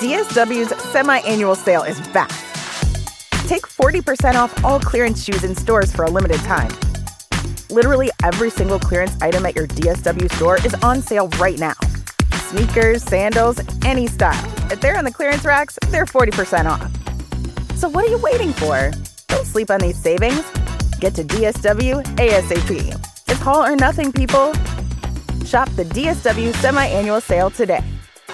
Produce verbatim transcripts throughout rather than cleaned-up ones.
D S W's semi-annual sale is back. Take forty percent off all clearance shoes in stores for a limited time. Literally every single clearance item at your D S W store is on sale right now. Sneakers, sandals, any style. If they're on the clearance racks, they're forty percent off. So what are you waiting for? Don't sleep on these savings. Get to D S W ASAP. It's all or nothing, people. Shop the D S W semi-annual sale today.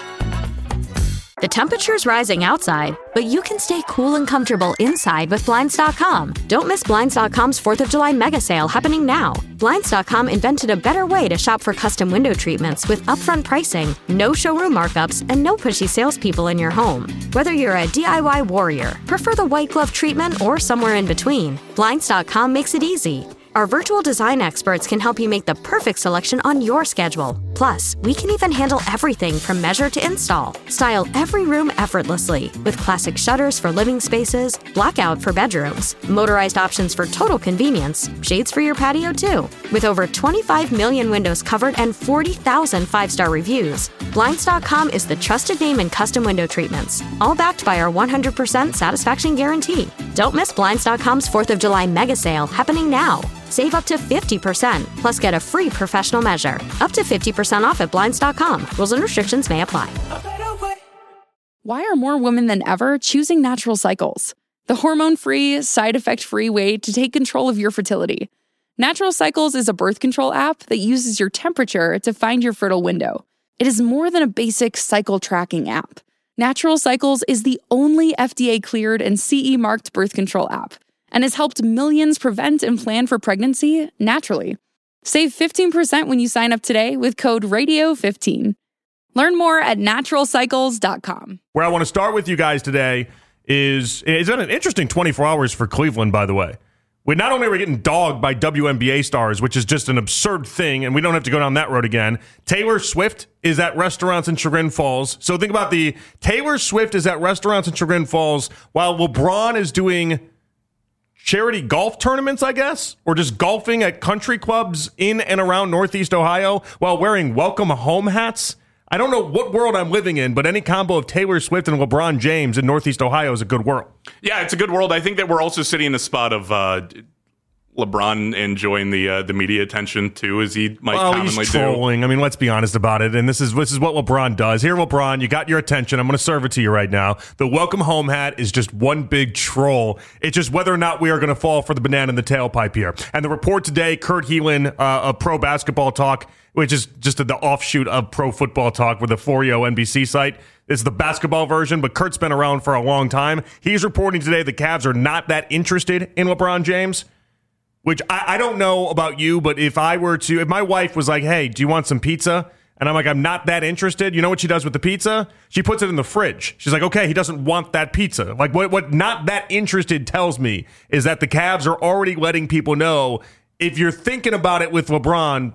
The temperature's rising outside, but you can stay cool and comfortable inside with Blinds dot com. Don't miss Blinds dot com's fourth of July mega sale happening now. Blinds dot com invented a better way to shop for custom window treatments with upfront pricing, no showroom markups, and no pushy salespeople in your home. Whether you're a D I Y warrior, prefer the white glove treatment, or somewhere in between, Blinds dot com makes it easy. Our virtual design experts can help you make the perfect selection on your schedule. Plus, we can even handle everything from measure to install. Style every room effortlessly with classic shutters for living spaces, blackout for bedrooms, motorized options for total convenience, shades for your patio too. With over twenty-five million windows covered and forty thousand five-star reviews, Blinds dot com is the trusted name in custom window treatments, all backed by our one hundred percent satisfaction guarantee. Don't miss Blinds dot com's fourth of July mega sale happening now. Save up to fifty percent, plus get a free professional measure. Up to fifty percent off at Blinds dot com. Rules and restrictions may apply. Why are more women than ever choosing Natural Cycles? The hormone-free, side-effect-free way to take control of your fertility. Natural Cycles is a birth control app that uses your temperature to find your fertile window. It is more than a basic cycle tracking app. Natural Cycles is the only F D A-cleared and C E-marked birth control app, and has helped millions prevent and plan for pregnancy naturally. Save fifteen percent when you sign up today with code radio fifteen. Learn more at natural cycles dot com. Where I want to start with you guys today is, it's been an interesting twenty-four hours for Cleveland, by the way. We not only are we getting dogged by W N B A stars, which is just an absurd thing, and we don't have to go down that road again. Taylor Swift is at restaurants in Chagrin Falls. So think about the Taylor Swift is at restaurants in Chagrin Falls while LeBron is doing charity golf tournaments, I guess, or just golfing at country clubs in and around Northeast Ohio while wearing welcome home hats. I don't know what world I'm living in, but any combo of Taylor Swift and LeBron James in Northeast Ohio is a good world. Yeah, it's a good world. I think that we're also sitting in a spot of uh, LeBron enjoying the uh, the media attention too, as he might well, commonly he's trolling. do. I mean, let's be honest about it. And this is this is what LeBron does. Here, LeBron, you got your attention. I'm going to serve it to you right now. The welcome home hat is just one big troll. It's just whether or not we are going to fall for the banana in the tailpipe here. And the report today, Kurt Helin uh, of Pro Basketball Talk, which is just the offshoot of Pro Football Talk with the four E O N B C site. This is the basketball version, but Kurt's been around for a long time. He's reporting today the Cavs are not that interested in LeBron James. Which I, I don't know about you, but if I were to, if my wife was like, hey, do you want some pizza? And I'm like, I'm not that interested. You know what she does with the pizza? She puts it in the fridge. She's like, okay, he doesn't want that pizza. Like what, what not that interested tells me is that the Cavs are already letting people know, if you're thinking about it with LeBron,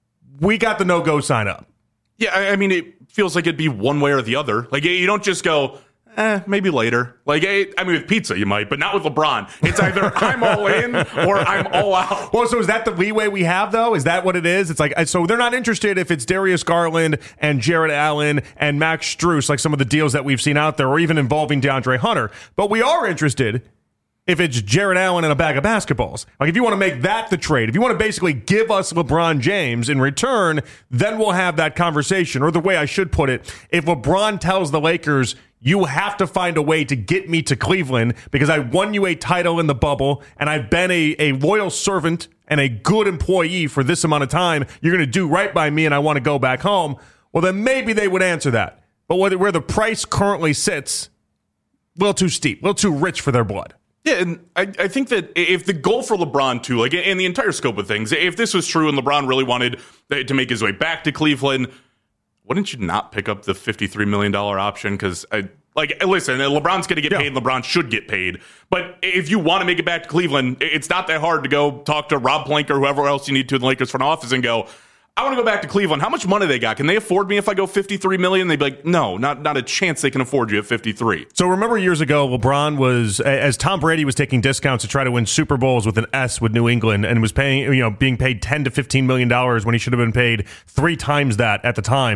we got the no-go sign up. Yeah, I, I mean, it feels like it'd be one way or the other. Like, you don't just go, eh, maybe later. Like, I mean, with pizza you might, but not with LeBron. It's either I'm all in or I'm all out. Well, so is that the leeway we have, though? Is that what it is? It's like, so they're not interested if it's Darius Garland and Jared Allen and Max Strus, like some of the deals that we've seen out there, or even involving DeAndre Hunter. But we are interested if it's Jared Allen and a bag of basketballs. Like, if you want to make that the trade, if you want to basically give us LeBron James in return, then we'll have that conversation. Or the way I should put it, if LeBron tells the Lakers, you have to find a way to get me to Cleveland because I won you a title in the bubble and I've been a, a loyal servant and a good employee for this amount of time. You're going to do right by me and I want to go back home. Well, then maybe they would answer that. But where the price currently sits, a little too steep, a little too rich for their blood. Yeah, and I, I think that if the goal for LeBron, too, like in the entire scope of things, if this was true and LeBron really wanted to make his way back to Cleveland, wouldn't you not pick up the fifty-three million dollars option? Because, like, listen, LeBron's going to get yeah. paid, LeBron should get paid. But if you want to make it back to Cleveland, it's not that hard to go talk to Rob Pelinka or whoever else you need to in the Lakers front office and go, I want to go back to Cleveland. How much money they got? Can they afford me if I go fifty-three million dollars? They'd be like, no, not not a chance they can afford you at fifty-three. So remember years ago, LeBron was, as Tom Brady was taking discounts to try to win Super Bowls with an S with New England and was paying, you know, being paid ten to fifteen million dollars when he should have been paid three times that at the time.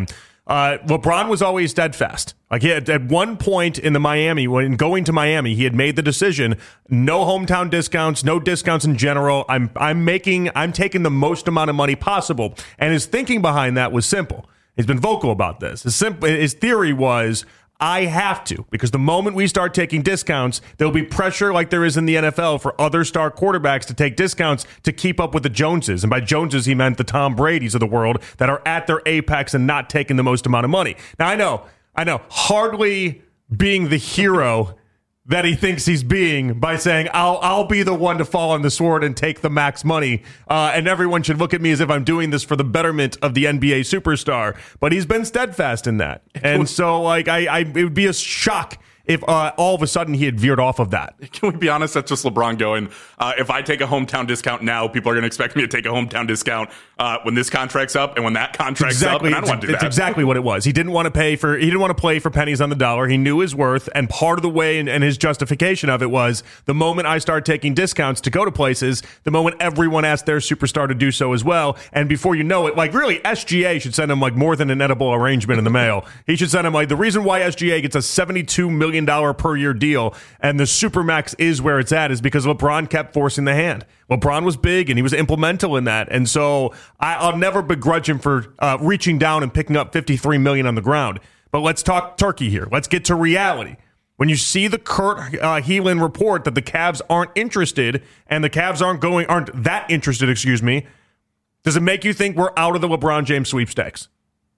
Uh, LeBron was always steadfast. Like he had, at one point in the Miami, when going to Miami, he had made the decision: no hometown discounts, no discounts in general. I'm I'm making I'm taking the most amount of money possible. And his thinking behind that was simple. He's been vocal about this. His simple his theory was, I have to, because the moment we start taking discounts, there'll be pressure like there is in the N F L for other star quarterbacks to take discounts to keep up with the Joneses. And by Joneses, he meant the Tom Bradys of the world that are at their apex and not taking the most amount of money. Now, I know, I know, hardly being the hero that he thinks he's being by saying, I'll I'll be the one to fall on the sword and take the max money, uh, and everyone should look at me as if I'm doing this for the betterment of the N B A superstar. But he's been steadfast in that. And so, like, I, I it would be a shock if uh, all of a sudden he had veered off of that. Can we be honest? That's just LeBron going, uh, if I take a hometown discount now, people are going to expect me to take a hometown discount uh, when this contract's up and when that contract's exactly, up. And I don't want to do it's that. exactly what it was. He didn't want to pay for, he didn't want to play for pennies on the dollar. He knew his worth. And part of the way and, and his justification of it was, the moment I start taking discounts to go to places, the moment everyone asks their superstar to do so as well. And before you know it, like really, S G A should send him like more than an edible arrangement in the mail. He should send him like, the reason why S G A gets a seventy-two million dollars per year deal and the Supermax is where it's at is because LeBron kept forcing the hand. LeBron was big and he was implemental in that. And so I, I'll never begrudge him for uh, reaching down and picking up fifty-three million dollars on the ground. But let's talk turkey here. Let's get to reality. When you see the Kurt uh, Helin report that the Cavs aren't interested and the Cavs aren't going, aren't that interested, excuse me, does it make you think we're out of the LeBron James sweepstakes?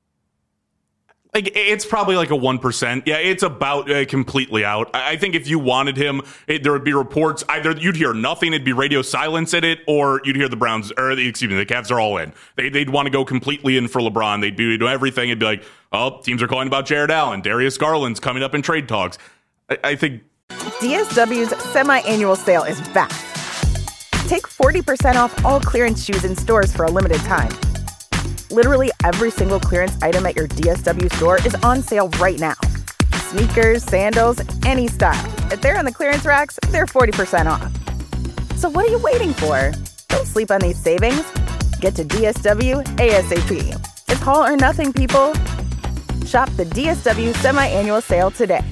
Like, it's probably like a one percent. Yeah, it's about uh, completely out. I, I think if you wanted him, it, there would be reports. Either you'd hear nothing, it'd be radio silence in it, or you'd hear the Browns, or the, excuse me, the Cavs are all in. They, they'd want to go completely in for LeBron. They'd be doing everything. It'd be like, oh, teams are calling about Jared Allen. Darius Garland's coming up in trade talks. I, I think D S W's semi-annual sale is back. Take forty percent off all clearance shoes in stores for a limited time. Literally every single clearance item at your D S W store is on sale right now. Sneakers, sandals, any style. If they're on the clearance racks, they're forty percent off. So what are you waiting for? Don't sleep on these savings. Get to D S W ASAP. It's all or nothing, people. Shop the D S W semi-annual sale today.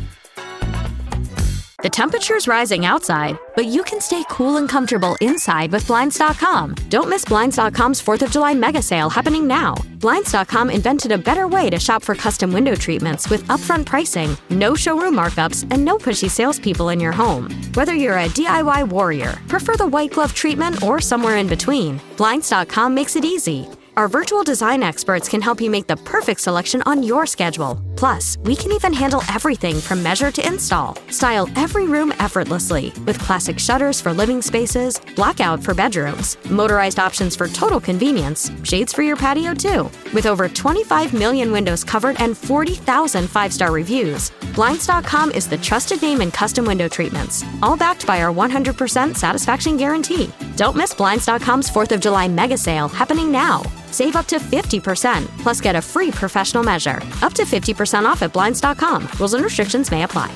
The temperature's rising outside, but you can stay cool and comfortable inside with Blinds dot com. Don't miss Blinds dot com's fourth of July mega sale happening now. Blinds dot com invented a better way to shop for custom window treatments with upfront pricing, no showroom markups, and no pushy salespeople in your home. Whether you're a D I Y warrior, prefer the white glove treatment, or somewhere in between, Blinds dot com makes it easy. Our virtual design experts can help you make the perfect selection on your schedule. Plus, we can even handle everything from measure to install. Style every room effortlessly with classic shutters for living spaces, blackout for bedrooms, motorized options for total convenience, shades for your patio too. With over twenty-five million windows covered and forty thousand five-star reviews, Blinds dot com is the trusted name in custom window treatments, all backed by our one hundred percent satisfaction guarantee. Don't miss Blinds dot com's fourth of July mega sale happening now. Save up to fifty percent, plus get a free professional measure. Up to fifty percent off at Blinds dot com. Rules and restrictions may apply.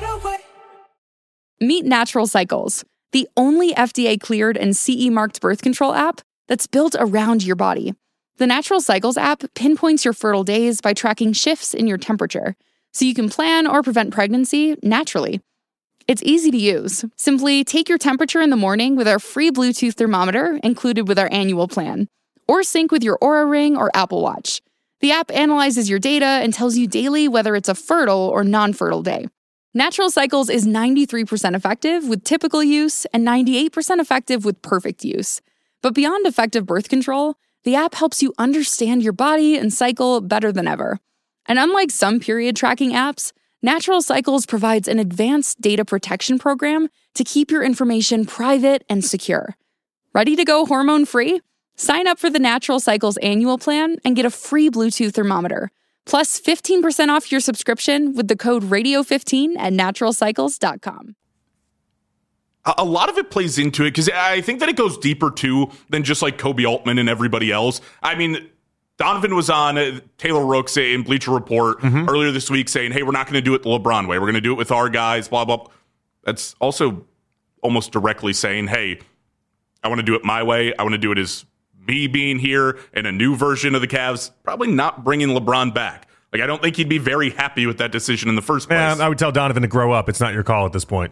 Meet Natural Cycles, the only F D A-cleared and C E-marked birth control app that's built around your body. The Natural Cycles app pinpoints your fertile days by tracking shifts in your temperature, so you can plan or prevent pregnancy naturally. It's easy to use. Simply take your temperature in the morning with our free Bluetooth thermometer included with our annual plan, or sync with your Oura Ring or Apple Watch. The app analyzes your data and tells you daily whether it's a fertile or non-fertile day. Natural Cycles is ninety-three percent effective with typical use and ninety-eight percent effective with perfect use. But beyond effective birth control, the app helps you understand your body and cycle better than ever. And unlike some period tracking apps, Natural Cycles provides an advanced data protection program to keep your information private and secure. Ready to go hormone-free? Sign up for the Natural Cycles annual plan and get a free Bluetooth thermometer, plus fifteen percent off your subscription with the code radio fifteen at natural cycles dot com. A lot of it plays into it because I think that it goes deeper too than just like Kobe Altman and everybody else. I mean, Donovan was on uh, Taylor Rooks in Bleacher Report mm-hmm. earlier this week saying, hey, we're not going to do it the LeBron way. We're going to do it with our guys, blah, blah. That's also almost directly saying, hey, I want to do it my way. I want to do it as me being here in a new version of the Cavs, probably not bringing LeBron back. Like, I don't think he'd be very happy with that decision in the first place. Yeah, I would tell Donovan to grow up. It's not your call at this point.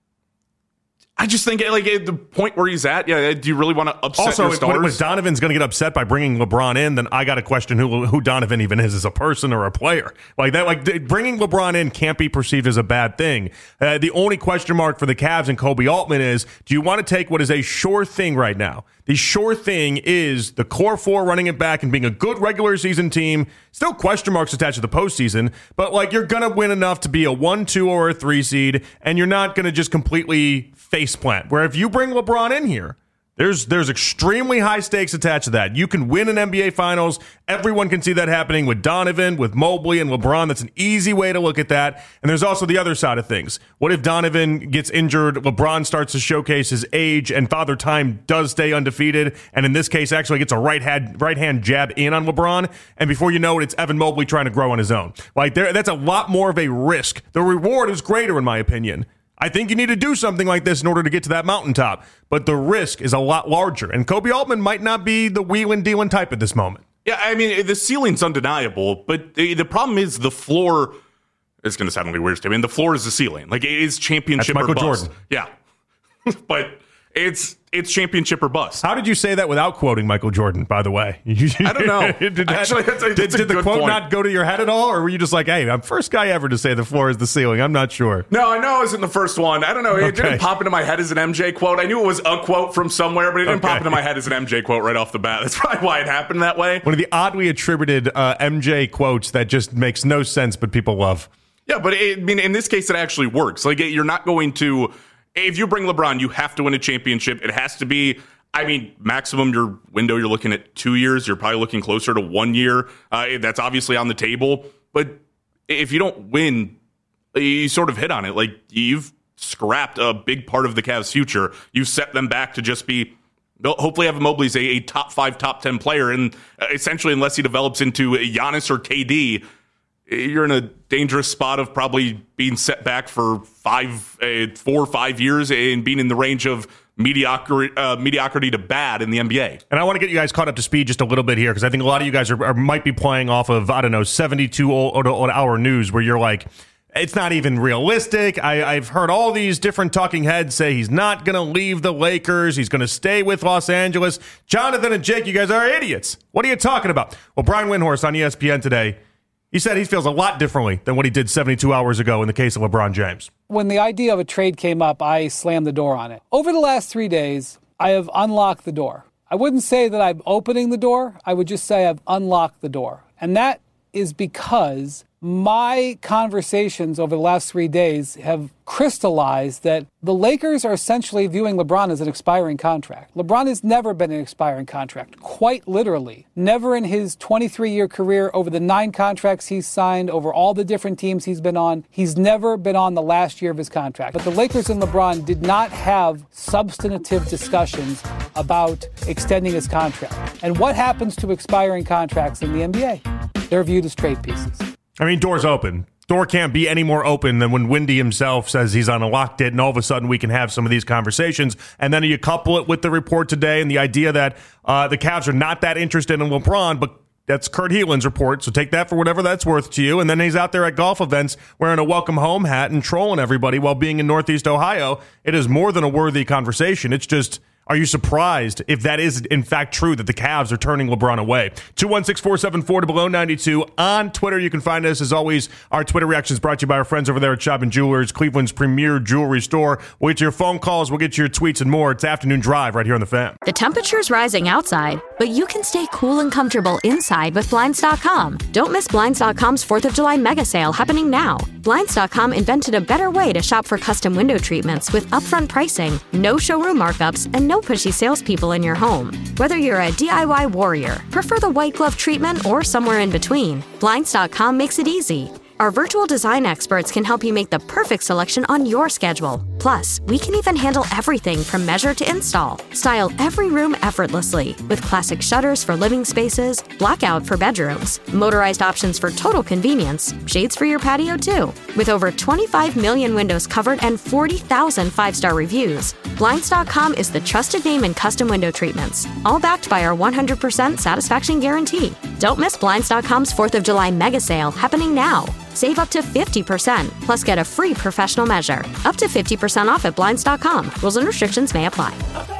I just think, like, at the point where he's at, yeah, do you really want to upset also, your stars? Also, if Donovan's going to get upset by bringing LeBron in, then I got to question who who Donovan even is as a person or a player. Like that, like bringing LeBron in can't be perceived as a bad thing. Uh, the only question mark for the Cavs and Kobe Altman is: do you want to take what is a sure thing right now? The sure thing is the core four running it back and being a good regular season team. Still question marks attached to the postseason, but like you're going to win enough to be a one, two, or a three seed, and you're not going to just completely faceplant. Where if you bring LeBron in here, There's there's extremely high stakes attached to that. You can win an N B A Finals. Everyone can see that happening with Donovan, with Mobley, and LeBron. That's an easy way to look at that. And there's also the other side of things. What if Donovan gets injured, LeBron starts to showcase his age, and Father Time does stay undefeated, and in this case actually gets a right hand, right hand jab in on LeBron, and before you know it, it's Evan Mobley trying to grow on his own. Like there, that's a lot more of a risk. The reward is greater, in my opinion. I think you need to do something like this in order to get to that mountaintop, but the risk is a lot larger, and Kobe Altman might not be the wheeling dealing type at this moment. Yeah, I mean, the ceiling's undeniable, but the, the problem is the floor. It's going to sound really weird to me. I mean, the floor is the ceiling. Like, it is championship That's or Michael bust. Jordan. Yeah, but it's it's championship or bust. How did you say that without quoting Michael Jordan, by the way? I don't know. did that, Actually, that's a, that's did, a did the good quote point. not go to your head at all, or were you just like, hey, I'm first guy ever to say the floor is the ceiling? I'm not sure. No, I know it wasn't the first one. I don't know. It Okay. didn't pop into my head as an M J quote. I knew it was a quote from somewhere, but it didn't Okay. pop into my head as an M J quote right off the bat. That's probably why it happened that way. One of the oddly attributed uh, M J quotes that just makes no sense, but people love. Yeah, but it, I mean, in this case, it actually works. Like, you're not going to. If you bring LeBron, you have to win a championship. It has to be. I mean, maximum your window, you're looking at two years. You're probably looking closer to one year. Uh, that's obviously on the table. But if you don't win, you sort of hit on it. Like, you've scrapped a big part of the Cavs' future. You've set them back to just be. Hopefully, Evan Mobley's a, a top five, top ten player, and uh, essentially, unless he develops into a Giannis or K D, you're in a dangerous spot of probably being set back for five, uh, four or five years and being in the range of mediocrity, uh, mediocrity to bad in the N B A. And I want to get you guys caught up to speed just a little bit here, because I think a lot of you guys are, are might be playing off of, I don't know, seventy-two hour news where you're like, it's not even realistic. I, I've heard all these different talking heads say he's not going to leave the Lakers. He's going to stay with Los Angeles. Jonathan and Jake, you guys are idiots. What are you talking about? Well, Brian Windhorst on E S P N today, he said he feels a lot differently than what he did seventy-two hours ago in the case of LeBron James. When the idea of a trade came up, I slammed the door on it. Over the last three days, I have unlocked the door. I wouldn't say that I'm opening the door. I would just say I've unlocked the door. And that is because my conversations over the last three days have crystallized that the Lakers are essentially viewing LeBron as an expiring contract. LeBron has never been an expiring contract, quite literally. Never in his twenty-three-year career, over the nine contracts he's signed, over all the different teams he's been on, he's never been on the last year of his contract. But the Lakers and LeBron did not have substantive discussions about extending his contract. And what happens to expiring contracts in the N B A? They're viewed as trade pieces. I mean, door's open. Door can't be any more open than when Windy himself says he's unlocked it, and all of a sudden we can have some of these conversations. And then you couple it with the report today and the idea that uh, the Cavs are not that interested in LeBron, but that's Kurt Heelan's report, so take that for whatever that's worth to you. And then he's out there at golf events wearing a welcome home hat and trolling everybody while being in Northeast Ohio. It is more than a worthy conversation. It's just, are you surprised if that is in fact true that the Cavs are turning LeBron away? two one six, four seven four, below ninety-two. On Twitter, you can find us, as always. Our Twitter reactions brought to you by our friends over there at Shopping Jewelers, Cleveland's premier jewelry store. We'll get to your phone calls, we'll get to your tweets and more. It's Afternoon Drive right here on The Fan. The temperature's rising outside, but you can stay cool and comfortable inside with Blinds dot com. Don't miss Blinds dot com's fourth of July mega sale happening now. Blinds dot com invented a better way to shop for custom window treatments with upfront pricing, no showroom markups, and no pushy salespeople in your home. Whether you're a D I Y warrior, prefer the white glove treatment, or somewhere in between, Blinds dot com makes it easy. Our virtual design experts can help you make the perfect selection on your schedule. Plus, we can even handle everything from measure to install. Style every room effortlessly with classic shutters for living spaces, blackout for bedrooms, motorized options for total convenience, shades for your patio too. With over twenty-five million windows covered and forty thousand five-star reviews, Blinds dot com is the trusted name in custom window treatments, all backed by our one hundred percent satisfaction guarantee. Don't miss Blinds dot com's fourth of July mega sale happening now. Save up to fifty percent, plus get a free professional measure. Up to fifty percent off at Blinds dot com. Rules and restrictions may apply.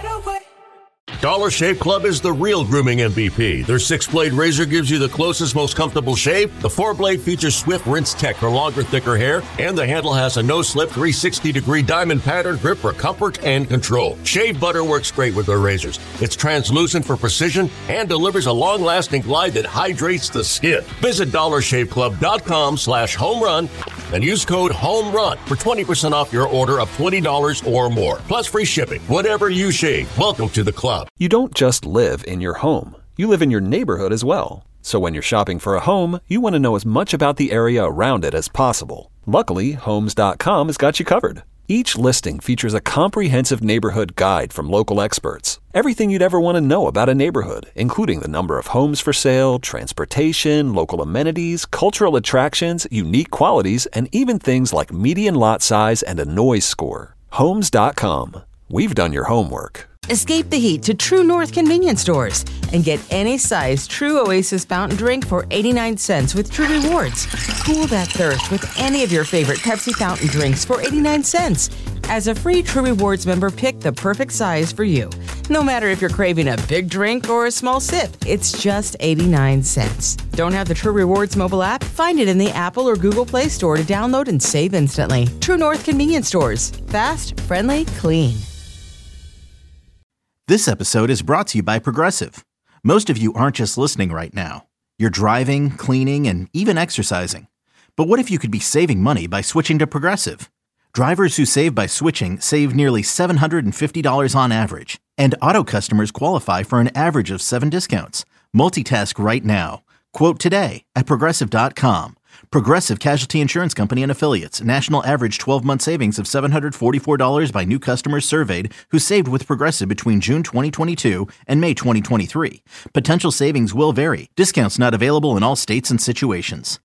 Dollar Shave Club is the real grooming M V P. Their six-blade razor gives you the closest, most comfortable shave. The four-blade features Swift Rinse Tech for longer, thicker hair, and the handle has a no-slip three hundred sixty degree diamond pattern grip for comfort and control. Shave butter works great with their razors. It's translucent for precision and delivers a long-lasting glide that hydrates the skin. Visit dollar shave club dot com slash home run and use code HOMERUN for twenty percent off your order of twenty dollars or more. Plus free shipping. Whatever you shave, welcome to the club. You don't just live in your home. You live in your neighborhood as well. So when you're shopping for a home, you want to know as much about the area around it as possible. Luckily, Homes dot com has got you covered. Each listing features a comprehensive neighborhood guide from local experts. Everything you'd ever want to know about a neighborhood, including the number of homes for sale, transportation, local amenities, cultural attractions, unique qualities, and even things like median lot size and a noise score. Homes dot com. We've done your homework. Escape the heat to True North convenience stores and get any size True Oasis fountain drink for eighty-nine cents with True Rewards. Cool that thirst with any of your favorite Pepsi fountain drinks for eighty-nine cents. As a free True Rewards member, pick the perfect size for you. No matter if you're craving a big drink or a small sip, it's just eighty-nine cents. Don't have the True Rewards mobile app? Find it in the Apple or Google Play Store to download and save instantly. True North convenience stores. Fast, friendly, clean. This episode is brought to you by Progressive. Most of you aren't just listening right now. You're driving, cleaning, and even exercising. But what if you could be saving money by switching to Progressive? Drivers who save by switching save nearly seven hundred fifty dollars on average. And auto customers qualify for an average of seven discounts. Multitask right now. Quote today at Progressive dot com. Progressive Casualty Insurance Company and Affiliates. National average twelve-month savings of seven hundred forty-four dollars by new customers surveyed who saved with Progressive between June twenty twenty-two and May twenty twenty-three. Potential savings will vary. Discounts not available in all states and situations.